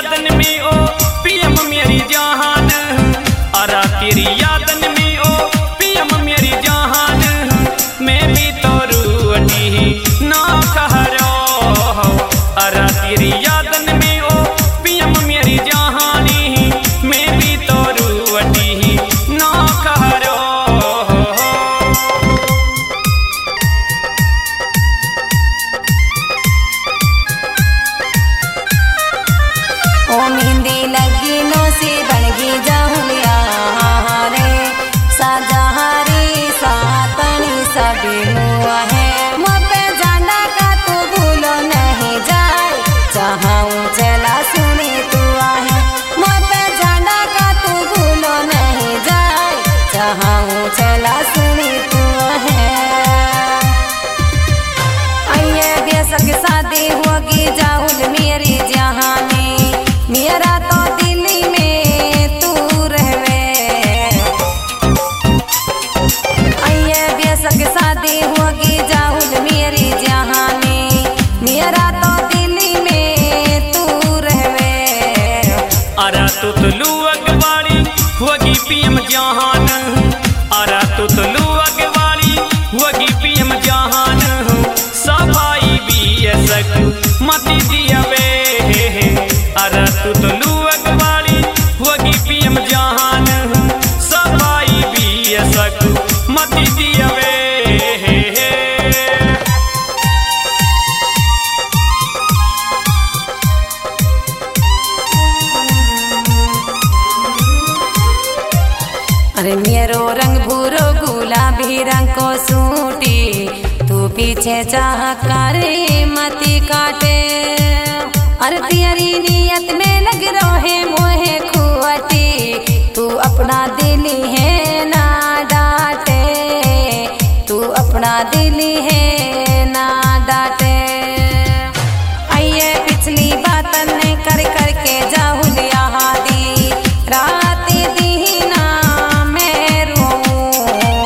यादन में ओ पीएम मेरी जहान, अरा तेरी यादन में ओ पीएम मेरी जहान, मैं भी तो रूठी ना कहरो, अरा तेरी यादन में ओ पीएम मेरी जहानी, मैं भी तो रूठी ना कहरो। ओ मेहंदी लगी नो से बनगी जाहुलिया रे, साजहारी सातनी सभी मुआ है, मुझे जाना का तू भूलो नहीं जाए, चाहूँ चला सुनी तू आहे, मुझे जाना का तू भूलो नहीं जाए, चाहूँ चला सुनी तू है। आइए बेसक शादी होगी जाहुल मेरी जहानी, मेरा तो दिल्ली में तू रहवे, आइए बेसक शादी होगी जाहुल मेरी जहानी, मेरा तो दिल्ली में तू रहवे। अरा तुतलू अगवाड़ी होगी पीएम जहान, अरा तुतलू अगवाड़ी होगी पीएम जहान, सफाई भी ऐसक मती दियावे, अरा तुतलू अगवाड़ी होगी पीएम जहान, सफाई भी ऐसक मती दियावे। अरे मेरो रंग भूरो गुलाबी रंग को सूटी, तू पीछे चाह करे मती काटे, अरे तेरी नियत में लग रोहे मोहे खुआटी, तू अपना दिली है ना डांटे, तू अपना दिली है ना डांटे। आइए पिछली बातन कर करके जाहुलिया दी, रात दीना मैं रोऊं,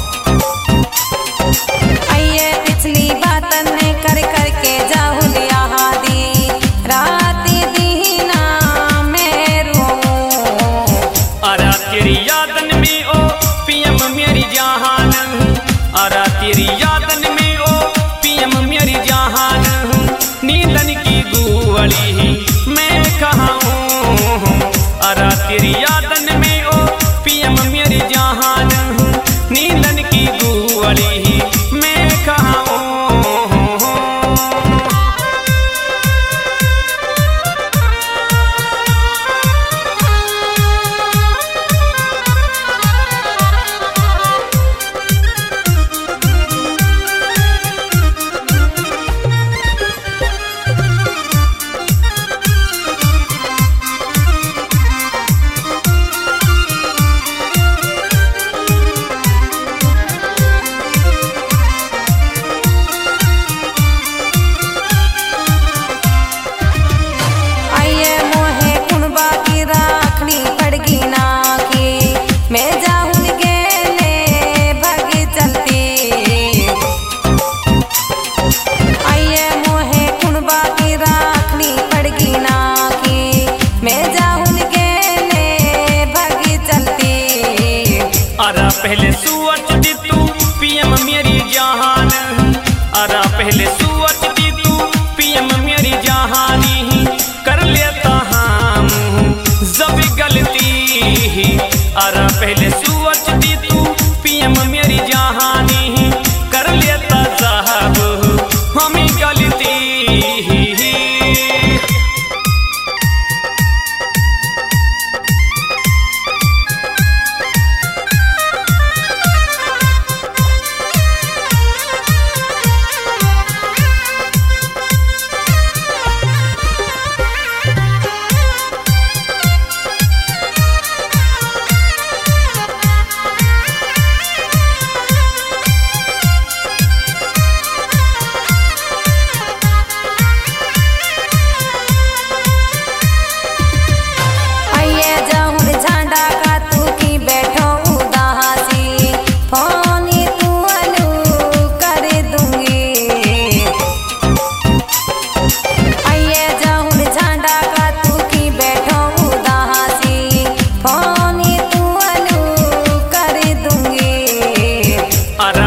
आइए पिछली बातन कर करके जाहुलिया दी, रात दीना मैं रोऊं। अरा तेरी यादन में ओ पीएम मेरी जहान, अरा तेरी यादन में ओ पीएम मेरी जहान, नींदन की गुवली मैं कहूँ, अरा तेरी यादन में ओ पीएम मेरी जहान, नींदन की गुवली मैं कहूँ। मैं जाऊँ गेले भगी चलती, आइए मोहे कुनबा की राखनी पड़गी ना की, मैं जाऊँ गेले भगी चलती। अरा पहले सोच दी तू पीएम मेरी जहान, अरा पहले सोच दी तू पीएम मेरी जहानी, कर लेता हम जब गलती, अरा पहले सोच दी तू पीएम मेरी जहानी, कर लेता साहब हमें गलती।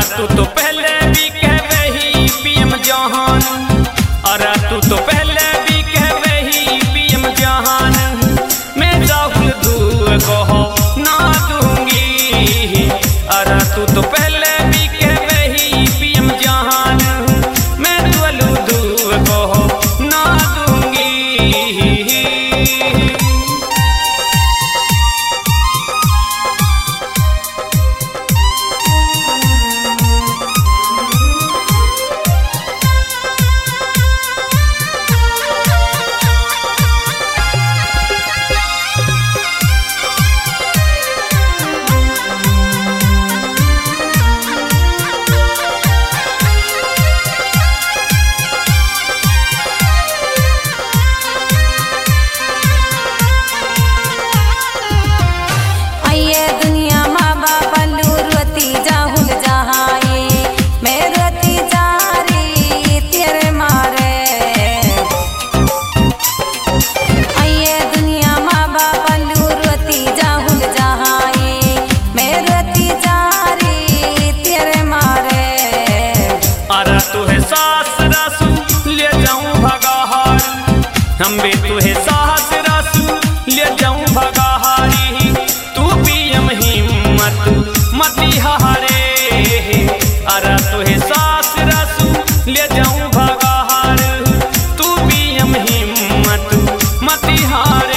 तू तो पहले भी कहवे ही पीएम जहान, अरे तू तो पहले भी कहवे ही पीएम जहान। मैं राहुल दूर कहो ना दूंगी, अरे तू तो पहले भी कहवे ही पीएम जहान। मैं दुलू दूर कहो ना दूंगी। हम भी तुहे साहस रासू ले जाऊं भगाहारी, तू पीएम हिम्मत मती हारे। अरे तुहे साहस रासू ले जाऊं भगाहार, तू पीएम हिम्मत मती हारे।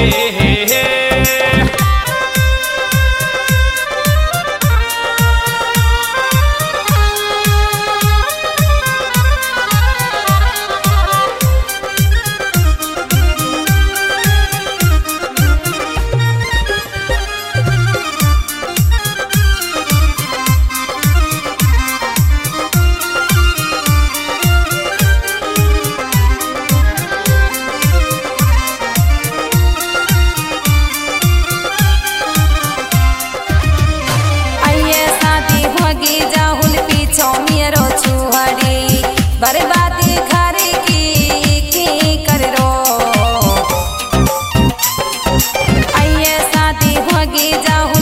बर्बादी घर की कर रो, आइए शादी होगी जाहू